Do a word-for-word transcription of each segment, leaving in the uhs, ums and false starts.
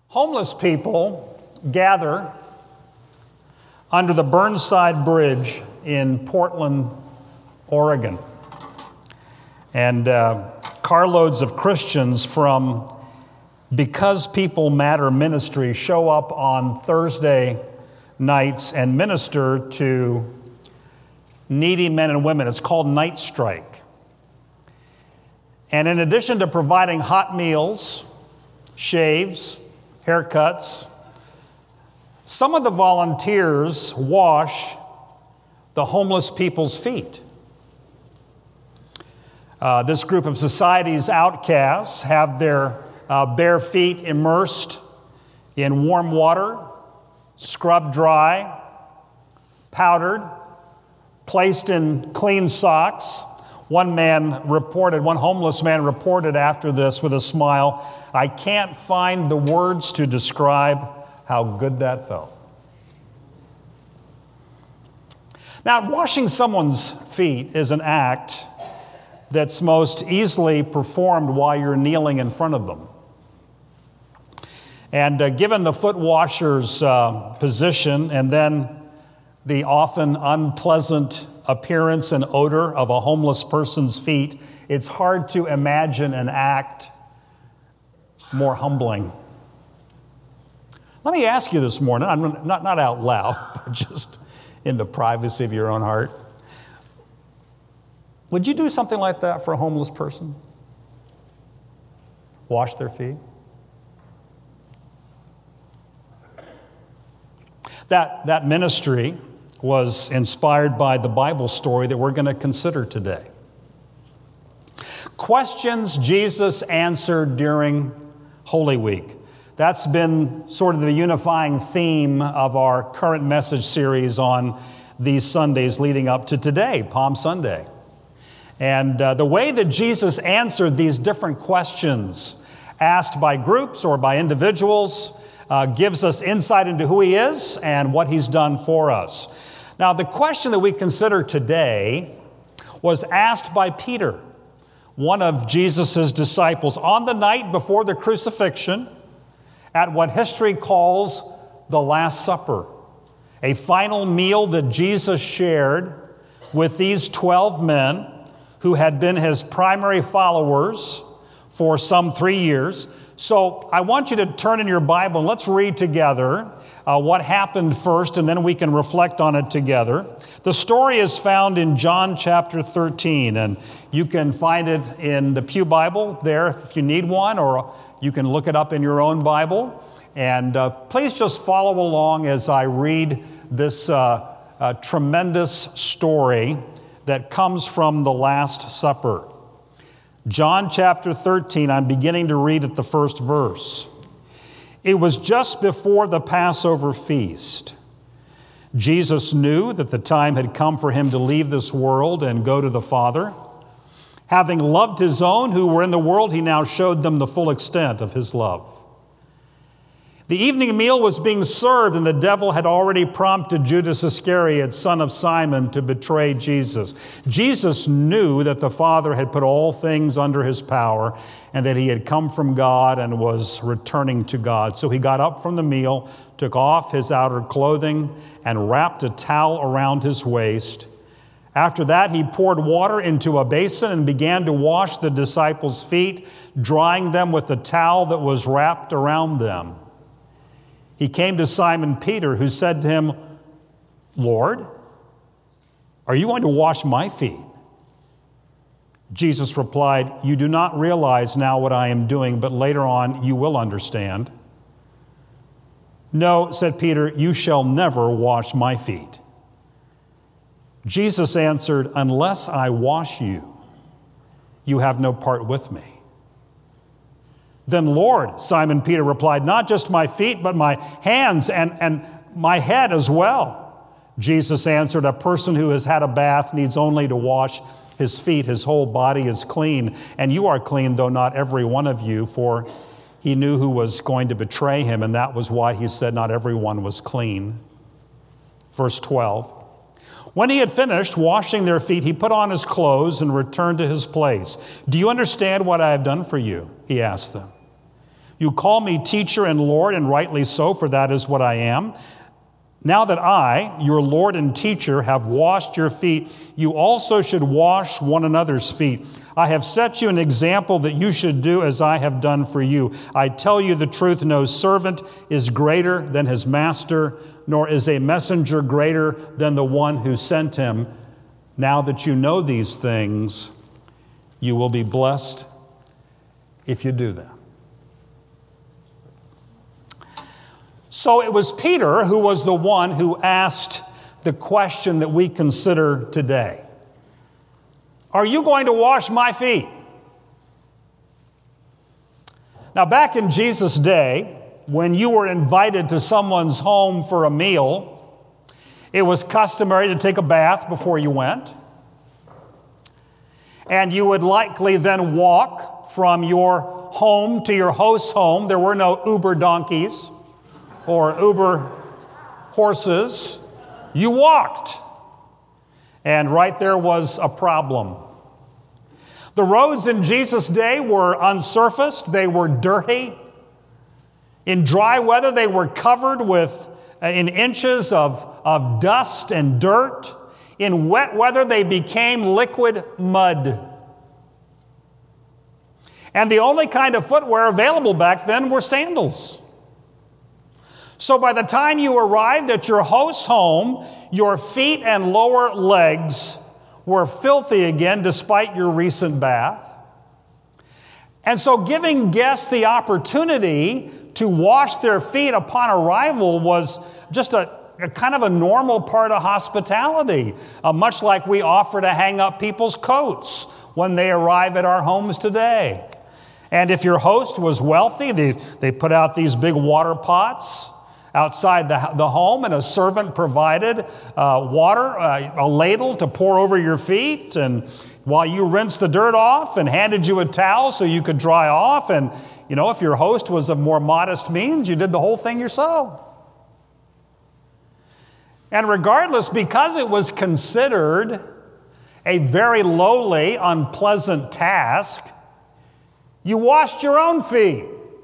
Homeless people gather under the Burnside Bridge in Portland, Oregon. And uh, carloads of Christians from Because People Matter Ministry show up on Thursday nights and minister to needy men and women. It's called Night Strike. And in addition to providing hot meals, shaves, haircuts, some of the volunteers wash the homeless people's feet. Uh, this group of society's outcasts have their uh, bare feet immersed in warm water, scrubbed dry, powdered, placed in clean socks. One man reported, one homeless man reported after this with a smile, "I can't find the words to describe how good that felt." Now, washing someone's feet is an act that's most easily performed while you're kneeling in front of them. And uh, given the foot washer's uh, position and then the often unpleasant appearance and odor of a homeless person's feet, it's hard to imagine an act more humbling. Let me ask you this morning, I'm not, not out loud, but just in the privacy of your own heart. Would you do something like that for a homeless person? Wash their feet? That, that ministry was inspired by the Bible story that we're going to consider today. Questions Jesus answered during Holy Week. That's been sort of the unifying theme of our current message series on these Sundays leading up to today, Palm Sunday. And uh, the way that Jesus answered these different questions asked by groups or by individuals uh, gives us insight into who he is and what he's done for us. Now, the question that we consider today was asked by Peter, one of Jesus' disciples, on the night before the crucifixion at what history calls the Last Supper, a final meal that Jesus shared with these twelve men who had been his primary followers for some three years. So I want you to turn in your Bible and let's read together uh, what happened first, and then we can reflect on it together. The story is found in John chapter thirteen, and you can find it in the Pew Bible there if you need one, or you can look it up in your own Bible. And uh, please just follow along as I read this uh, uh, tremendous story that comes from the Last Supper. John chapter thirteen, I'm beginning to read at the first verse. It was just before the Passover feast. Jesus knew that the time had come for him to leave this world and go to the Father. Having loved his own who were in the world, he now showed them the full extent of his love. The evening meal was being served, and the devil had already prompted Judas Iscariot, son of Simon, to betray Jesus. Jesus knew that the Father had put all things under his power and that he had come from God and was returning to God. So he got up from the meal, took off his outer clothing, and wrapped a towel around his waist. After that, he poured water into a basin and began to wash the disciples' feet, drying them with the towel that was wrapped around them. He came to Simon Peter, who said to him, "Lord, are you going to wash my feet?" Jesus replied, "You do not realize now what I am doing, but later on you will understand." "No," said Peter, "you shall never wash my feet." Jesus answered, "Unless I wash you, you have no part with me." "Then, Lord," Simon Peter replied, "not just my feet, but my hands and, and my head as well." Jesus answered, "A person who has had a bath needs only to wash his feet. His whole body is clean. And you are clean, though not every one of you." For he knew who was going to betray him, and that was why he said not everyone was clean. Verse twelve. When he had finished washing their feet, he put on his clothes and returned to his place. "Do you understand what I have done for you?" he asked them. You call me teacher and Lord, and rightly so, for that is what I am. Now that I, your Lord and teacher, have washed your feet, you also should wash one another's feet. I have set you an example that you should do as I have done for you. I tell you the truth, no servant is greater than his master, nor is a messenger greater than the one who sent him. Now that you know these things, you will be blessed if you do them. So it was Peter who was the one who asked the question that we consider today. Are you going to wash my feet? Now, back in Jesus' day, when you were invited to someone's home for a meal, it was customary to take a bath before you went. And you would likely then walk from your home to your host's home. There were no Uber donkeys or Uber horses. You walked. And right there was a problem. The roads in Jesus' day were unsurfaced. They were dirty. In dry weather, they were covered with uh, in inches of, of dust and dirt. In wet weather, they became liquid mud. And the only kind of footwear available back then were sandals. So by the time you arrived at your host's home, your feet and lower legs were filthy again despite your recent bath. And so giving guests the opportunity to wash their feet upon arrival was just a, a kind of a normal part of hospitality, uh, much like we offer to hang up people's coats when they arrive at our homes today. And if your host was wealthy, they, they put out these big water pots outside the, the home, and a servant provided uh, water, uh, a ladle to pour over your feet, and while you rinsed the dirt off, and handed you a towel so you could dry off. And, you know, if your host was of more modest means, you did the whole thing yourself. And regardless, because it was considered a very lowly, unpleasant task, you washed your own feet.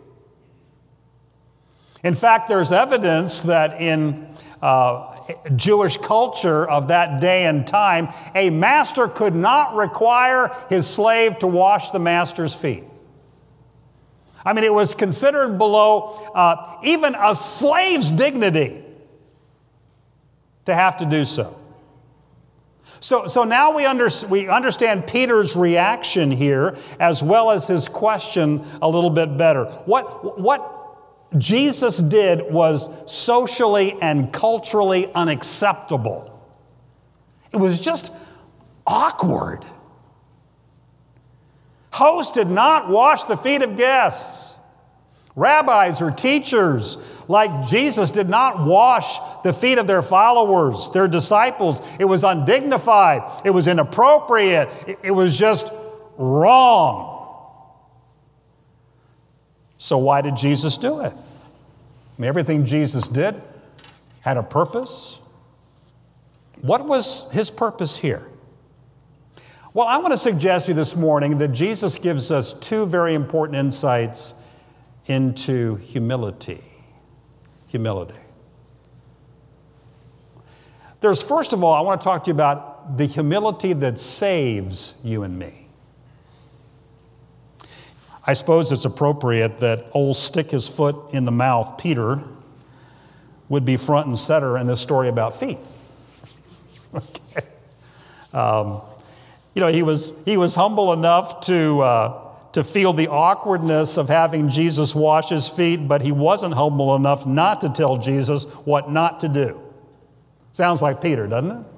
In fact, there's evidence that in uh, Jewish culture of that day and time, a master could not require his slave to wash the master's feet. I mean, it was considered below uh, even a slave's dignity to have to do so. So, so now we, under, we understand Peter's reaction here as well as his question a little bit better. What, what Jesus did was socially and culturally unacceptable. It was just awkward. Hosts did not wash the feet of guests. Rabbis or teachers like Jesus did not wash the feet of their followers, their disciples. It was undignified. It was inappropriate. It was just wrong. So why did Jesus do it? I mean, everything Jesus did had a purpose. What was his purpose here? Well, I want to suggest to you this morning that Jesus gives us two very important insights into humility. Humility. There's, first of all, I want to talk to you about the humility that saves you and me. I suppose it's appropriate that old stick his foot in the mouth Peter would be front and center in this story about feet. Okay. Um, you know, he was he was humble enough to uh, to feel the awkwardness of having Jesus wash his feet, but he wasn't humble enough not to tell Jesus what not to do. Sounds like Peter, doesn't it?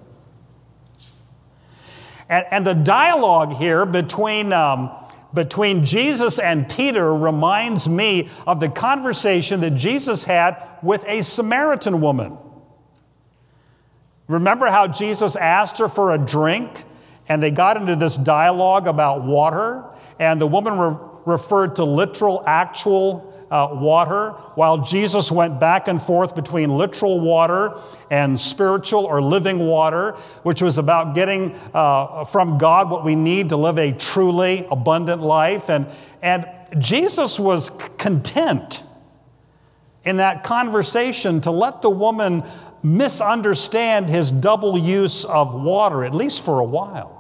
And, and the dialogue here between um, between Jesus and Peter reminds me of the conversation that Jesus had with a Samaritan woman. Remember how Jesus asked her for a drink, and they got into this dialogue about water, and the woman re- referred to literal, actual uh, water, while Jesus went back and forth between literal water and spiritual or living water, which was about getting uh, from God what we need to live a truly abundant life. And, and Jesus was content in that conversation to let the woman misunderstand his double use of water, at least for a while.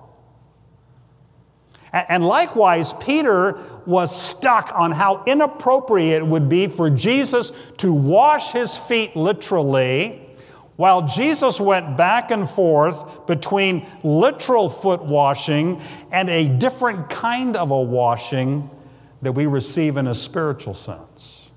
And likewise, Peter was stuck on how inappropriate it would be for Jesus to wash his feet literally, while Jesus went back and forth between literal foot washing and a different kind of a washing that we receive in a spiritual sense.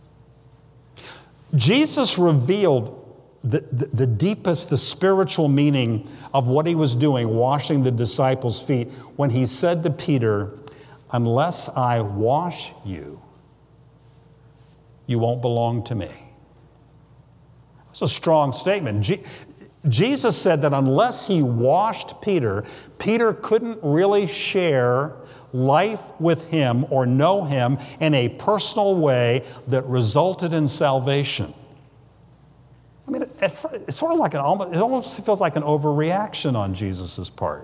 Jesus revealed the, the, the deepest, the spiritual meaning of what he was doing, washing the disciples' feet, when he said to Peter, "Unless I wash you, you won't belong to me." That's a strong statement. Je- Jesus said that unless he washed Peter, Peter couldn't really share life with him or know him in a personal way that resulted in salvation. I mean, it's sort of like an almost, it almost feels like an overreaction on Jesus' part.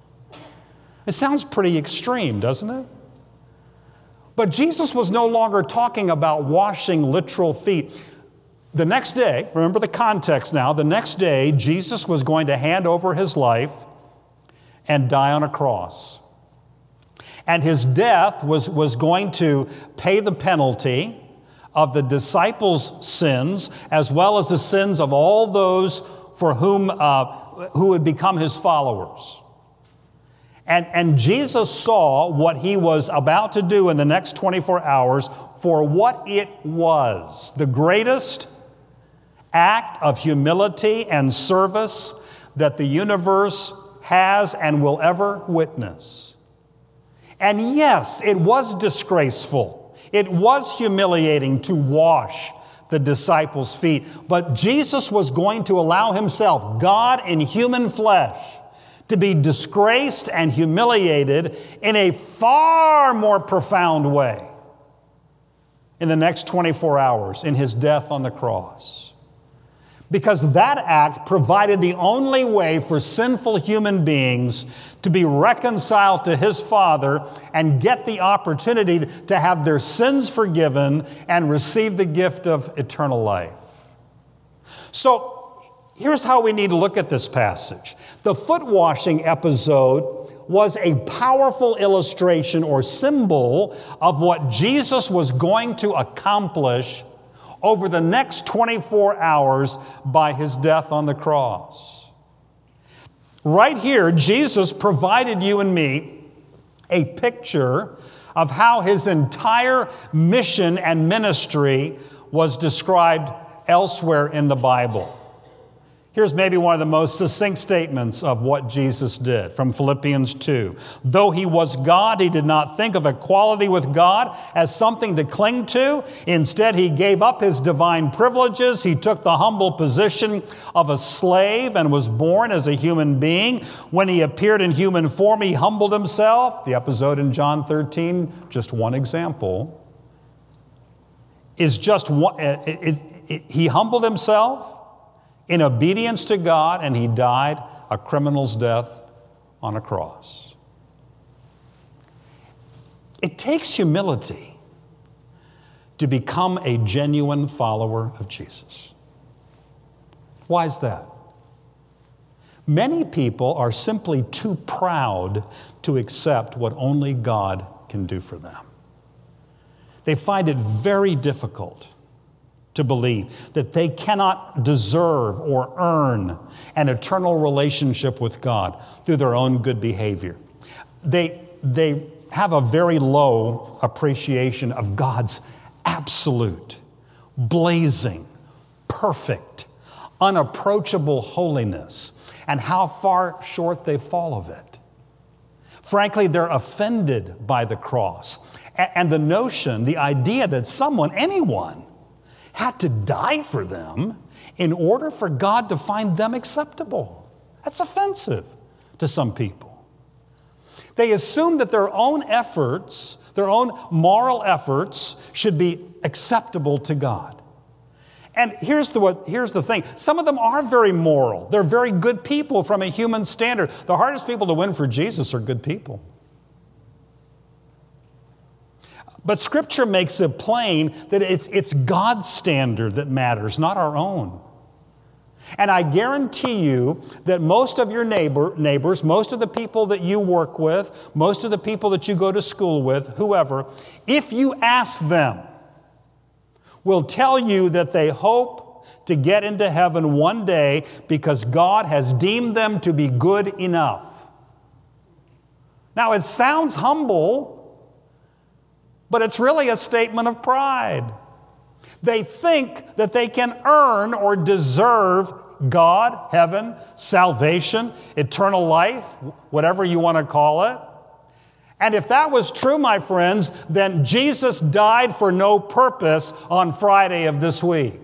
It sounds pretty extreme, doesn't it? But Jesus was no longer talking about washing literal feet. The next day, remember the context now, the next day, Jesus was going to hand over his life and die on a cross. And his death was, was going to pay the penalty of the disciples' sins, as well as the sins of all those for whom uh, who would become his followers. And, and Jesus saw what he was about to do in the next twenty-four hours for what it was, the greatest act of humility and service that the universe has and will ever witness. And yes, it was disgraceful. It was humiliating to wash the disciples' feet, but Jesus was going to allow himself, God in human flesh, to be disgraced and humiliated in a far more profound way in the next twenty-four hours, in his death on the cross. Because that act provided the only way for sinful human beings to be reconciled to his Father and get the opportunity to have their sins forgiven and receive the gift of eternal life. So here's how we need to look at this passage. The foot washing episode was a powerful illustration or symbol of what Jesus was going to accomplish over the next twenty-four hours by his death on the cross. Right here, Jesus provided you and me a picture of how his entire mission and ministry was described elsewhere in the Bible. Here's maybe one of the most succinct statements of what Jesus did from Philippians two. Though he was God, he did not think of equality with God as something to cling to. Instead, he gave up his divine privileges. He took the humble position of a slave and was born as a human being. When he appeared in human form, he humbled himself. The episode in John thirteen, just one example, is just one. It, it, it, he humbled himself in obedience to God, and he died a criminal's death on a cross. It takes humility to become a genuine follower of Jesus. Why is that? Many people are simply too proud to accept what only God can do for them. They find it very difficult to believe that they cannot deserve or earn an eternal relationship with God through their own good behavior. They, they have a very low appreciation of God's absolute, blazing, perfect, unapproachable holiness and how far short they fall of it. Frankly, they're offended by the cross and the notion, the idea that someone, anyone, had to die for them in order for God to find them acceptable. That's offensive to some people. They assume that their own efforts, their own moral efforts, should be acceptable to God. And here's the, what, here's the thing. Some of them are very moral. They're very good people from a human standard. The hardest people to win for Jesus are good people. But Scripture makes it plain that it's, it's God's standard that matters, not our own. And I guarantee you that most of your neighbor, neighbors, most of the people that you work with, most of the people that you go to school with, whoever, if you ask them, will tell you that they hope to get into heaven one day because God has deemed them to be good enough. Now, it sounds humble, but it's really a statement of pride. They think that they can earn or deserve God, heaven, salvation, eternal life, whatever you want to call it. And if that was true, my friends, then Jesus died for no purpose on Friday of this week.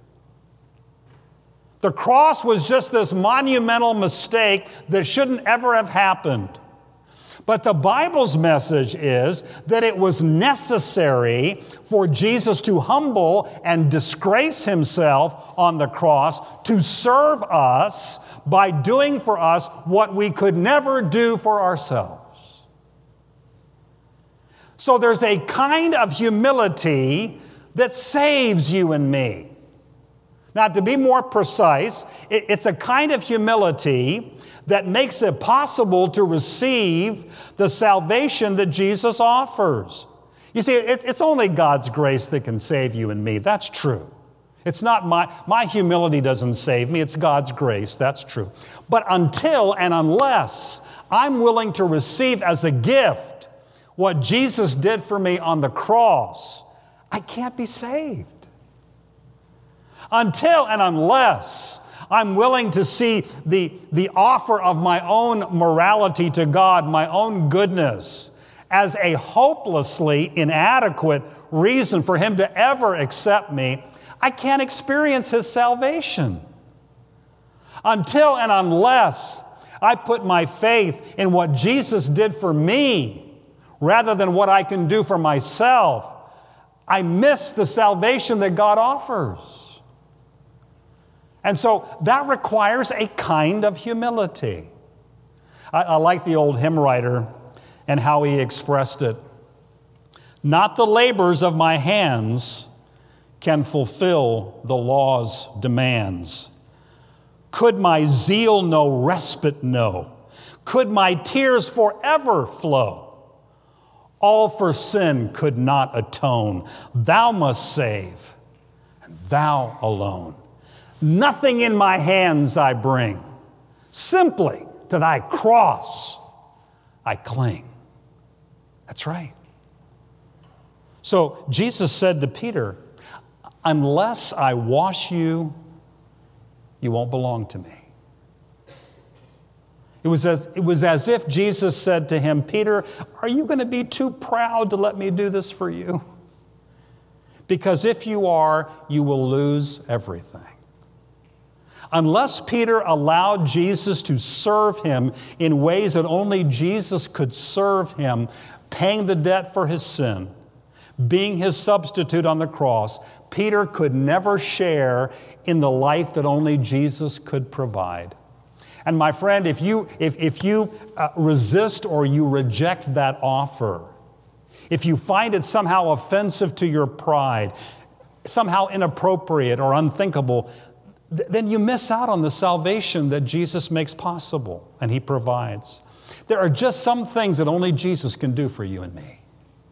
The cross was just this monumental mistake that shouldn't ever have happened. But the Bible's message is that it was necessary for Jesus to humble and disgrace himself on the cross to serve us by doing for us what we could never do for ourselves. So there's a kind of humility that saves you and me. Now, to be more precise, it's a kind of humility that makes it possible to receive the salvation that Jesus offers. You see, it's only God's grace that can save you and me. That's true. It's not my, my humility doesn't save me. It's God's grace. That's true. But until and unless I'm willing to receive as a gift what Jesus did for me on the cross, I can't be saved. Until and unless I'm willing to see the, the offer of my own morality to God, my own goodness, as a hopelessly inadequate reason for Him to ever accept me, I can't experience His salvation. Until and unless I put my faith in what Jesus did for me, rather than what I can do for myself, I miss the salvation that God offers. And so that requires a kind of humility. I, I like the old hymn writer and how he expressed it. Not the labors of my hands can fulfill the law's demands. Could my zeal no respite know? Could my tears forever flow? All for sin could not atone. Thou must save, and thou alone. Nothing in my hands I bring. Simply to thy cross I cling. That's right. So Jesus said to Peter, unless I wash you, you won't belong to me. It was as, it was as if Jesus said to him, Peter, are you going to be too proud to let me do this for you? Because if you are, you will lose everything. Unless Peter allowed Jesus to serve him in ways that only Jesus could serve him, paying the debt for his sin, being his substitute on the cross, Peter could never share in the life that only Jesus could provide. And my friend, if you, if, if you uh, resist or you reject that offer, if you find it somehow offensive to your pride, somehow inappropriate or unthinkable, then you miss out on the salvation that Jesus makes possible and He provides. There are just some things that only Jesus can do for you and me.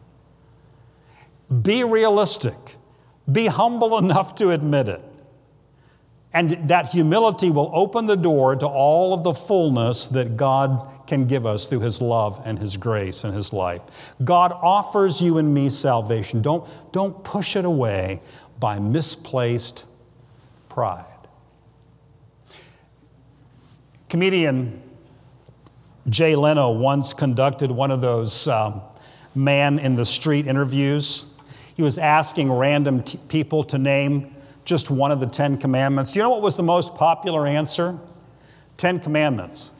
Be realistic. Be humble enough to admit it. And that humility will open the door to all of the fullness that God can give us through His love and His grace and His life. God offers you and me salvation. Don't, don't push it away by misplaced pride. Comedian Jay Leno once conducted one of those um, man-in-the-street interviews. He was asking random t- people to name just one of the Ten Commandments. Do you know what was the most popular answer? Ten Commandments.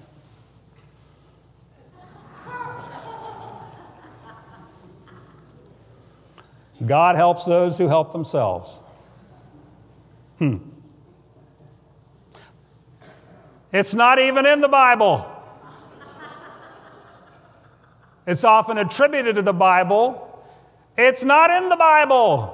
God helps those who help themselves. Hmm. It's not even in the Bible. It's often attributed to the Bible It's not in the Bible.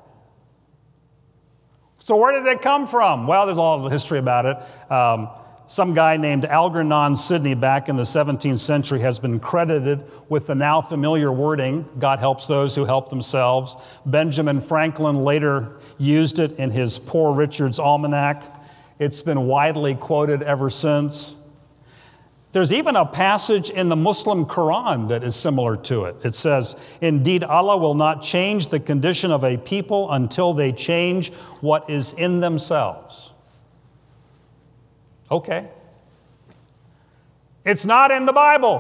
So where did it come from? Well, there's all the history about it. Um, some guy named Algernon Sidney back in the seventeenth century has been credited with the now familiar wording, God helps those who help themselves. Benjamin Franklin later used it in his Poor Richard's Almanac. It's been widely quoted ever since. There's even a passage in the Muslim Quran that is similar to it. It says, "Indeed, Allah will not change the condition of a people until they change what is in themselves." Okay. It's not in the Bible.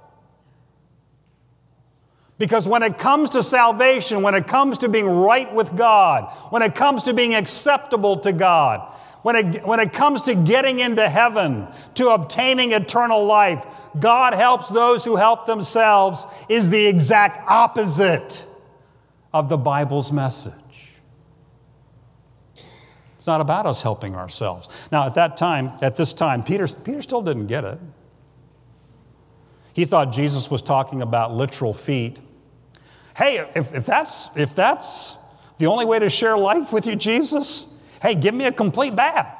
Because when it comes to salvation, when it comes to being right with God, when it comes to being acceptable to God, When it, when it comes to getting into heaven, to obtaining eternal life, God helps those who help themselves is the exact opposite of the Bible's message. It's not about us helping ourselves. Now, at that time, at this time, Peter, Peter still didn't get it. He thought Jesus was talking about literal feet. Hey, if, if that's, if that's the only way to share life with you, Jesus, hey, give me a complete bath.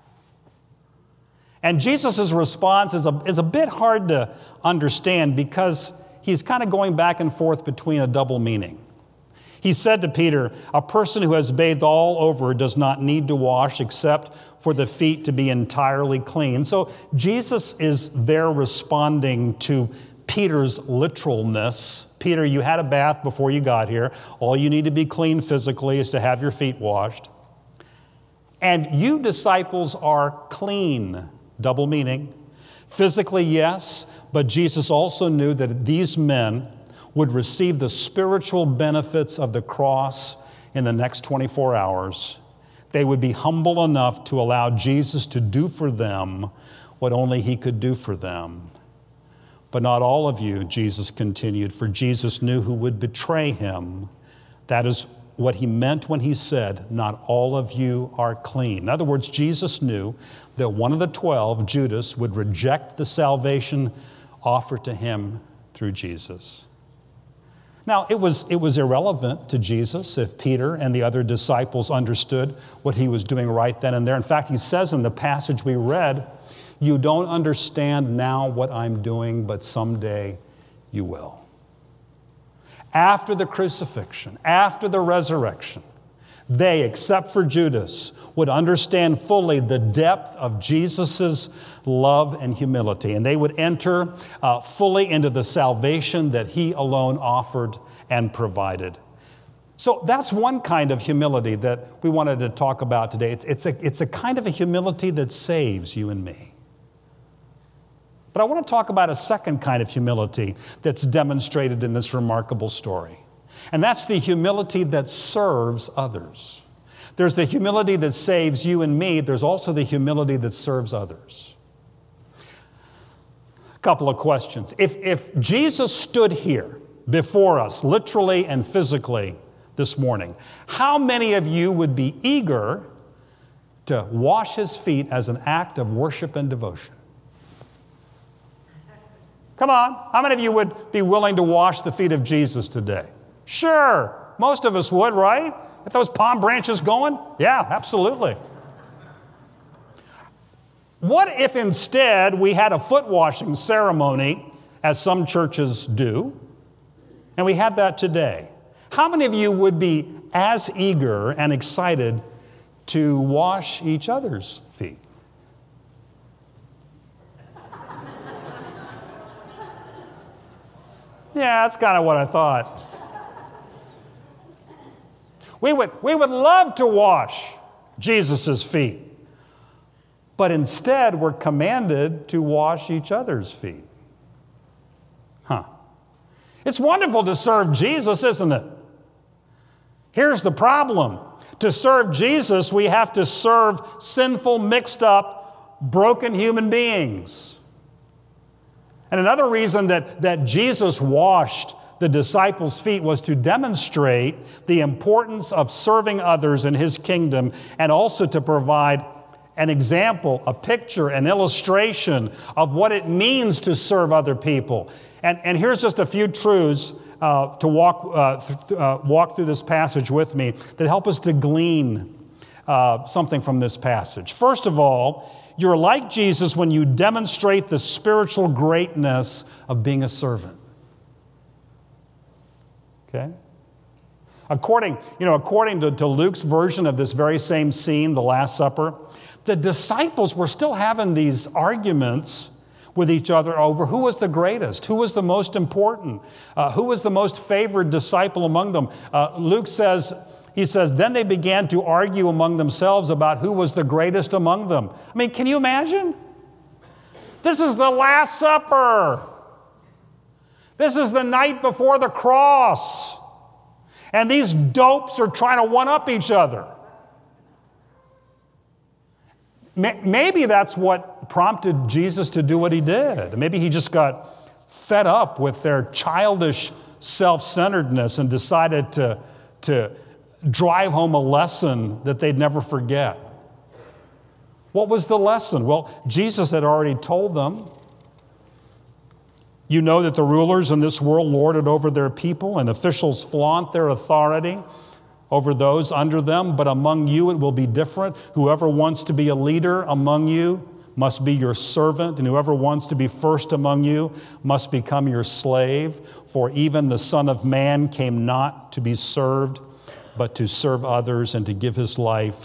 And Jesus' response is a, is a bit hard to understand because he's kind of going back and forth between a double meaning. He said to Peter, "A person who has bathed all over does not need to wash except for the feet to be entirely clean." So Jesus is there responding to Peter's literalness. Peter, you had a bath before you got here. All you need to be clean physically is to have your feet washed. And you disciples are clean. Double meaning. Physically, yes, but Jesus also knew that these men would receive the spiritual benefits of the cross in the next twenty-four hours. They would be humble enough to allow Jesus to do for them what only he could do for them. But not all of you, Jesus continued, for Jesus knew who would betray him. That is what he meant when he said, "Not all of you are clean." In other words, Jesus knew that one of the twelve, Judas, would reject the salvation offered to him through Jesus. Now, it was, it was irrelevant to Jesus if Peter and the other disciples understood what he was doing right then and there. In fact, he says in the passage we read, "You don't understand now what I'm doing, but someday you will." After the crucifixion, after the resurrection, they, except for Judas, would understand fully the depth of Jesus' love and humility. And they would enter uh, fully into the salvation that he alone offered and provided. So that's one kind of humility that we wanted to talk about today. It's, it's, a, it's a kind of a humility that saves you and me. But I want to talk about a second kind of humility that's demonstrated in this remarkable story. And that's the humility that serves others. There's the humility that saves you and me. There's also the humility that serves others. A couple of questions. If, if Jesus stood here before us, literally and physically, this morning, how many of you would be eager to wash his feet as an act of worship and devotion? Come on, how many of you would be willing to wash the feet of Jesus today? Sure, most of us would, right? If those palm branches going? Yeah, absolutely. What if instead we had a foot washing ceremony, as some churches do, and we had that today? How many of you would be as eager and excited to wash each other's feet? Yeah, that's kind of what I thought. We would, we would love to wash Jesus' feet, but instead we're commanded to wash each other's feet. Huh. It's wonderful to serve Jesus, isn't it? Here's the problem. To serve Jesus, we have to serve sinful, mixed up, broken human beings. And another reason that, that Jesus washed the disciples' feet was to demonstrate the importance of serving others in his kingdom and also to provide an example, a picture, an illustration of what it means to serve other people. And, and here's just a few truths uh, to walk, uh, th- uh, walk through this passage with me that help us to glean uh, something from this passage. First of all, you're like Jesus when you demonstrate the spiritual greatness of being a servant. Okay? According, you know, according to, to Luke's version of this very same scene, the Last Supper, the disciples were still having these arguments with each other over who was the greatest, who was the most important, uh, who was the most favored disciple among them. Uh, Luke says, he says, then they began to argue among themselves about who was the greatest among them. I mean, can you imagine? This is the Last Supper. This is the night before the cross. And these dopes are trying to one-up each other. Maybe that's what prompted Jesus to do what he did. Maybe he just got fed up with their childish self-centeredness and decided to, to drive home a lesson that they'd never forget. What was the lesson? Well, Jesus had already told them. You know that the rulers in this world lord it over their people, and officials flaunt their authority over those under them, but among you it will be different. Whoever wants to be a leader among you must be your servant, and whoever wants to be first among you must become your slave. For even the Son of Man came not to be served, but to serve others and to give his life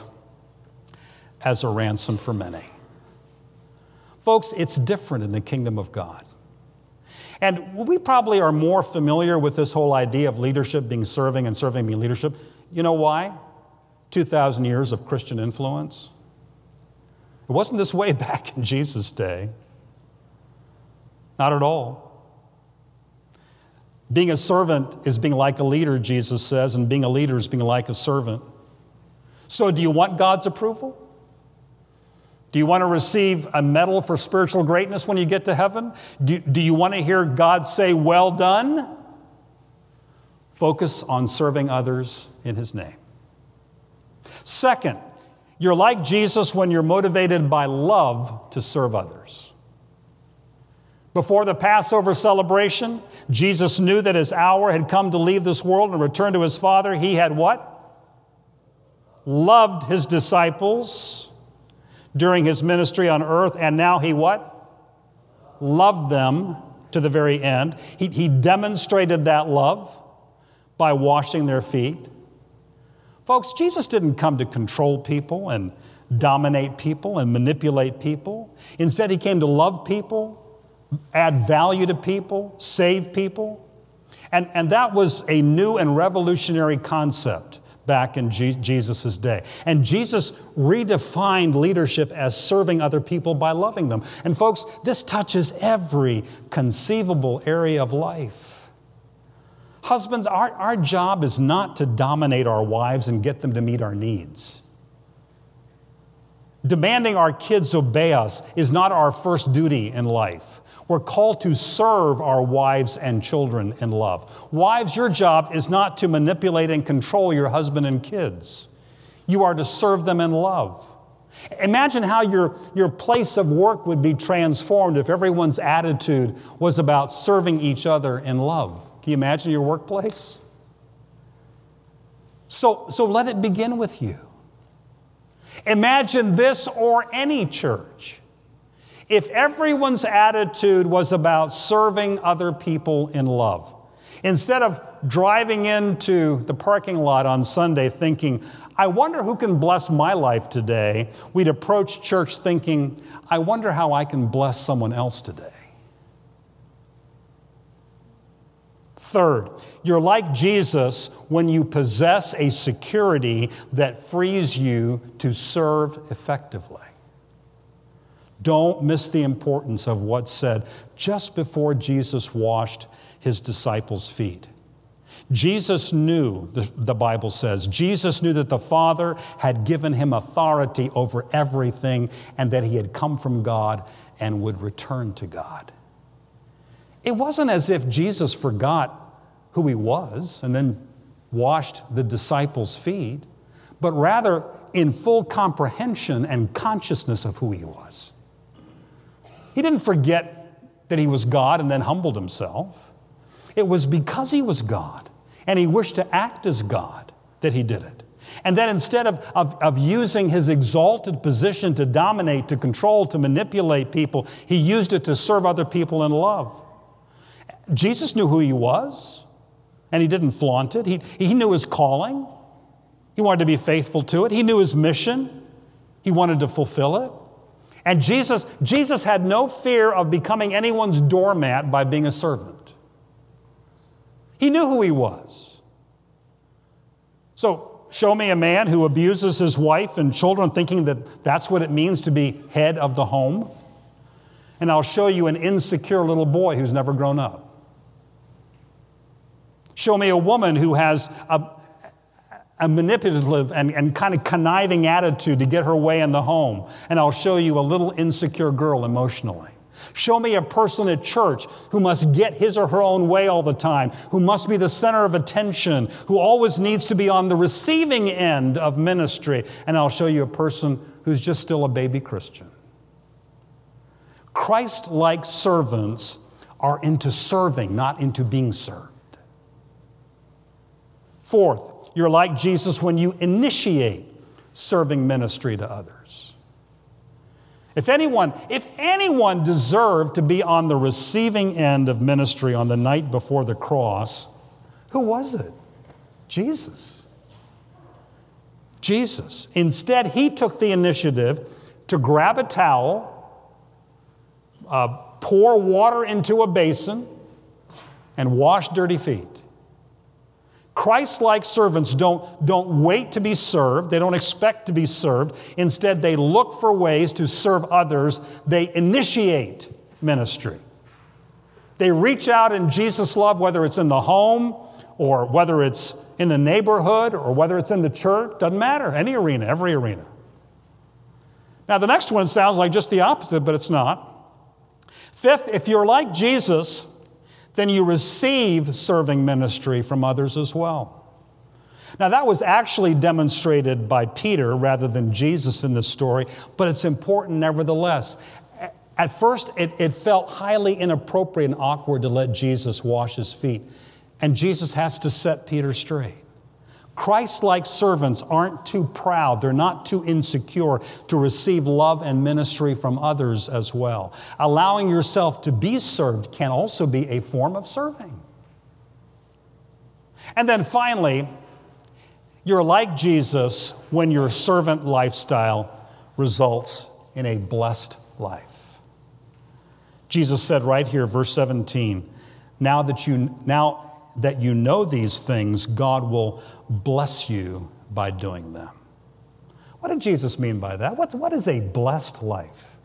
as a ransom for many. Folks, it's different in the kingdom of God. And we probably are more familiar with this whole idea of leadership being serving and serving being leadership. You know why? two thousand years of Christian influence. It wasn't this way back in Jesus' day. Not at all. Being a servant is being like a leader, Jesus says, and being a leader is being like a servant. So do you want God's approval? Do you want to receive a medal for spiritual greatness when you get to heaven? Do, do you want to hear God say, well done? Focus on serving others in his name. Second, you're like Jesus when you're motivated by love to serve others. Before the Passover celebration, Jesus knew that his hour had come to leave this world and return to his Father. He had what? Loved his disciples during his ministry on earth, and now he what? Loved them to the very end. He, he demonstrated that love by washing their feet. Folks, Jesus didn't come to control people and dominate people and manipulate people. Instead, he came to love people, add value to people, save people. And, and that was a new and revolutionary concept back in Je- Jesus' day. And Jesus redefined leadership as serving other people by loving them. And folks, this touches every conceivable area of life. Husbands, our, our job is not to dominate our wives and get them to meet our needs. Demanding our kids obey us is not our first duty in life. We're called to serve our wives and children in love. Wives, your job is not to manipulate and control your husband and kids. You are to serve them in love. Imagine how your, your place of work would be transformed if everyone's attitude was about serving each other in love. Can you imagine your workplace? So, so let it begin with you. Imagine this or any church. If everyone's attitude was about serving other people in love, instead of driving into the parking lot on Sunday thinking, I wonder who can bless my life today, we'd approach church thinking, I wonder how I can bless someone else today. Third, you're like Jesus when you possess a security that frees you to serve effectively. Don't miss the importance of what's said just before Jesus washed his disciples' feet. Jesus knew, the, the Bible says, Jesus knew that the Father had given him authority over everything and that he had come from God and would return to God. It wasn't as if Jesus forgot who he was and then washed the disciples' feet, but rather in full comprehension and consciousness of who he was. He didn't forget that he was God and then humbled himself. It was because he was God and he wished to act as God that he did it. And then instead of, of, of using his exalted position to dominate, to control, to manipulate people, he used it to serve other people in love. Jesus knew who he was, and he didn't flaunt it. He, he knew his calling. He wanted to be faithful to it. He knew his mission. He wanted to fulfill it. And Jesus, Jesus had no fear of becoming anyone's doormat by being a servant. He knew who he was. So, show me a man who abuses his wife and children thinking that that's what it means to be head of the home. And I'll show you an insecure little boy who's never grown up. Show me a woman who has a, a manipulative and, and kind of conniving attitude to get her way in the home. And I'll show you a little insecure girl emotionally. Show me a person at church who must get his or her own way all the time, who must be the center of attention, who always needs to be on the receiving end of ministry. And I'll show you a person who's just still a baby Christian. Christ-like servants are into serving, not into being served. Fourth, you're like Jesus when you initiate serving ministry to others. If anyone, if anyone deserved to be on the receiving end of ministry on the night before the cross, who was it? Jesus. Jesus. Instead, he took the initiative to grab a towel, uh, pour water into a basin, and wash dirty feet. Christ-like servants don't, don't wait to be served. They don't expect to be served. Instead, they look for ways to serve others. They initiate ministry. They reach out in Jesus' love, whether it's in the home or whether it's in the neighborhood or whether it's in the church. Doesn't matter. Any arena, every arena. Now, the next one sounds like just the opposite, but it's not. Fifth, if you're like Jesus, then you receive serving ministry from others as well. Now, that was actually demonstrated by Peter rather than Jesus in this story, but it's important nevertheless. At first, it, it felt highly inappropriate and awkward to let Jesus wash his feet, and Jesus has to set Peter straight. Christ-like servants aren't too proud, they're not too insecure to receive love and ministry from others as well. Allowing yourself to be served can also be a form of serving. And then finally, you're like Jesus when your servant lifestyle results in a blessed life. Jesus said right here, verse seventeen, now that you now that you know these things, God will bless you by doing them. What did Jesus mean by that? What's, what is a blessed life?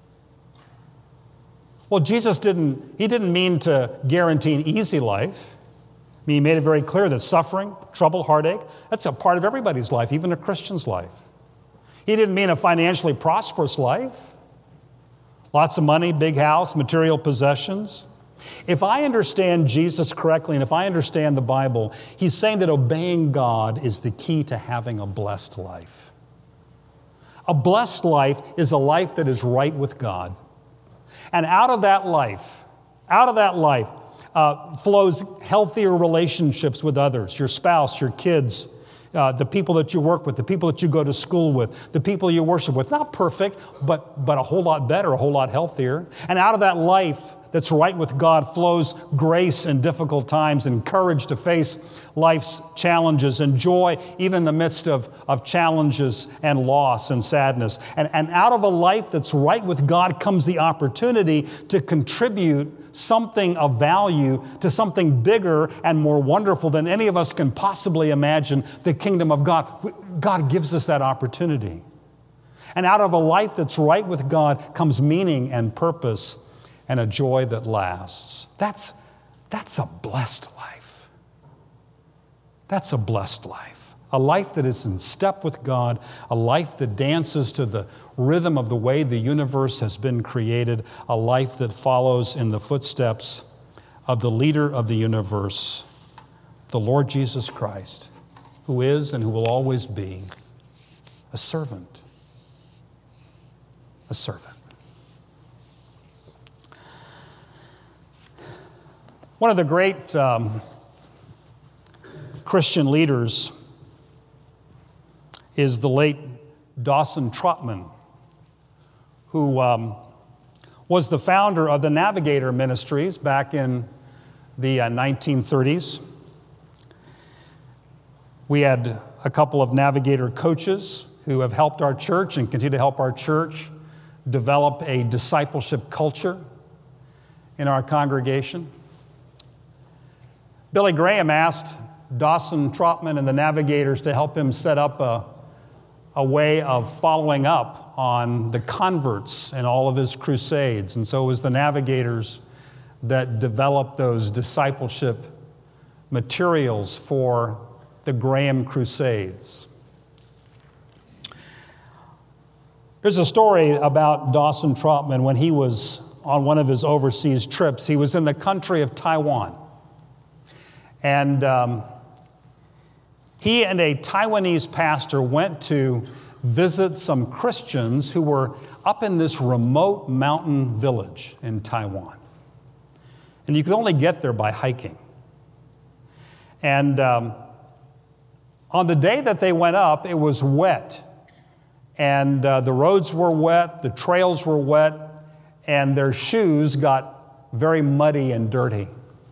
Well, Jesus didn't, he didn't mean to guarantee an easy life. I mean, he made it very clear that suffering, trouble, heartache, that's a part of everybody's life, even a Christian's life. He didn't mean a financially prosperous life. Lots of money, big house, material possessions. If I understand Jesus correctly, and if I understand the Bible, he's saying that obeying God is the key to having a blessed life. A blessed life is a life that is right with God. And out of that life, out of that life uh, flows healthier relationships with others, your spouse, your kids, uh, the people that you work with, the people that you go to school with, the people you worship with. Not perfect, but, but a whole lot better, a whole lot healthier. And out of that life that's right with God flows grace in difficult times and courage to face life's challenges and joy even in the midst of, of challenges and loss and sadness. And, and out of a life that's right with God comes the opportunity to contribute something of value to something bigger and more wonderful than any of us can possibly imagine, the kingdom of God. God gives us that opportunity. And out of a life that's right with God comes meaning and purpose and a joy that lasts. That's, that's a blessed life. That's a blessed life. A life that is in step with God, a life that dances to the rhythm of the way the universe has been created, a life that follows in the footsteps of the leader of the universe, the Lord Jesus Christ, who is and who will always be a servant. A servant. One of the great um, Christian leaders is the late Dawson Trotman, who um, was the founder of the Navigator Ministries back in the uh, nineteen thirties. We had a couple of Navigator coaches who have helped our church and continue to help our church develop a discipleship culture in our congregation. Billy Graham asked Dawson Trotman and the Navigators to help him set up a, a way of following up on the converts in all of his crusades. And so it was the Navigators that developed those discipleship materials for the Graham Crusades. There's a story about Dawson Trotman when he was on one of his overseas trips. He was in the country of Taiwan. And um, he and a Taiwanese pastor went to visit some Christians who were up in this remote mountain village in Taiwan. And you could only get there by hiking. And um, on the day that they went up, it was wet. And uh, the roads were wet, the trails were wet, and their shoes got very muddy and dirty.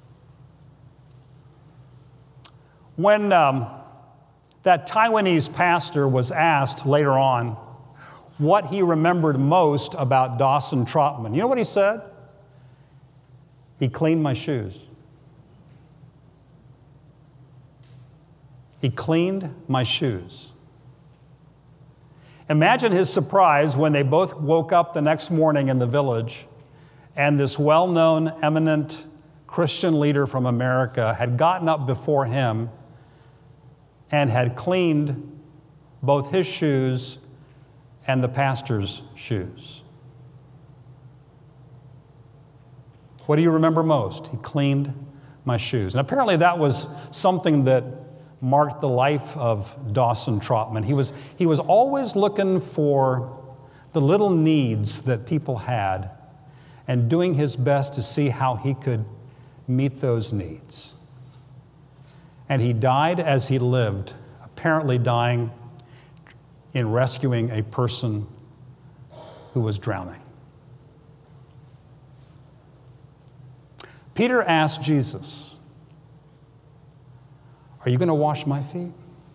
When um, that Taiwanese pastor was asked later on what he remembered most about Dawson Trotman, you know what he said? He cleaned my shoes. He cleaned my shoes. Imagine his surprise when they both woke up the next morning in the village and this well-known, eminent Christian leader from America had gotten up before him and had cleaned both his shoes and the pastor's shoes. What do you remember most? He cleaned my shoes. And apparently that was something that marked the life of Dawson Trotman. He was, he was always looking for the little needs that people had and doing his best to see how he could meet those needs. And he died as he lived, apparently dying in rescuing a person who was drowning. Peter asked Jesus, "Are you going to wash my feet?"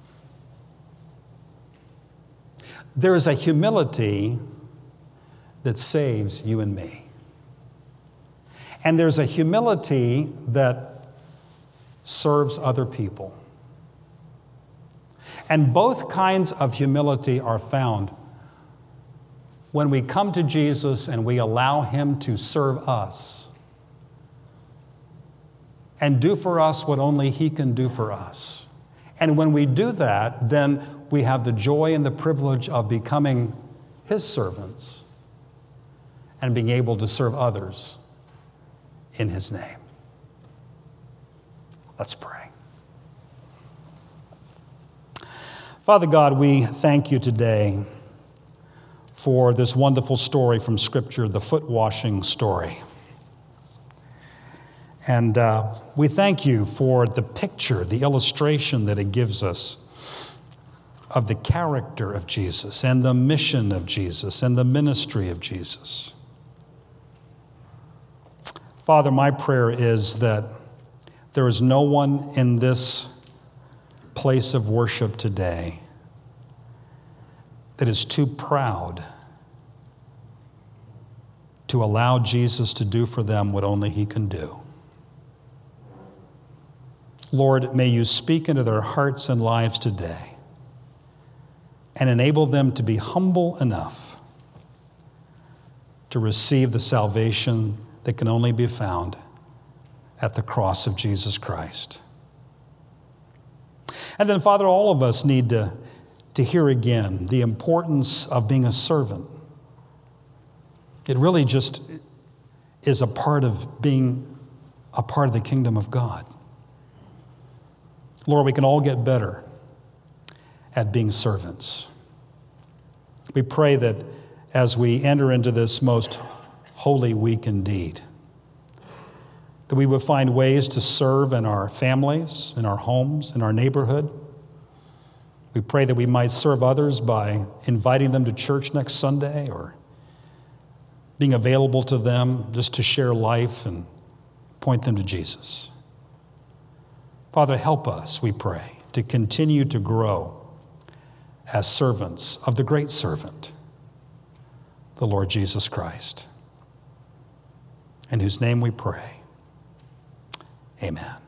There is a humility that saves you and me. And there's a humility that serves other people. And both kinds of humility are found when we come to Jesus and we allow him to serve us and do for us what only he can do for us. And when we do that, then we have the joy and the privilege of becoming his servants and being able to serve others in his name. Let's pray. Father God, we thank you today for this wonderful story from Scripture, the foot washing story. And uh, we thank you for the picture, the illustration that it gives us of the character of Jesus and the mission of Jesus and the ministry of Jesus. Father, my prayer is that there is no one in this place of worship today that is too proud to allow Jesus to do for them what only he can do. Lord, may you speak into their hearts and lives today and enable them to be humble enough to receive the salvation that can only be found at the cross of Jesus Christ. And then, Father, all of us need to, to hear again the importance of being a servant. It really just is a part of being a part of the kingdom of God. Lord, we can all get better at being servants. We pray that as we enter into this most holy week indeed, that we would find ways to serve in our families, in our homes, in our neighborhood. We pray that we might serve others by inviting them to church next Sunday or being available to them just to share life and point them to Jesus. Father, help us, we pray, to continue to grow as servants of the great servant, the Lord Jesus Christ, in whose name we pray. Amen.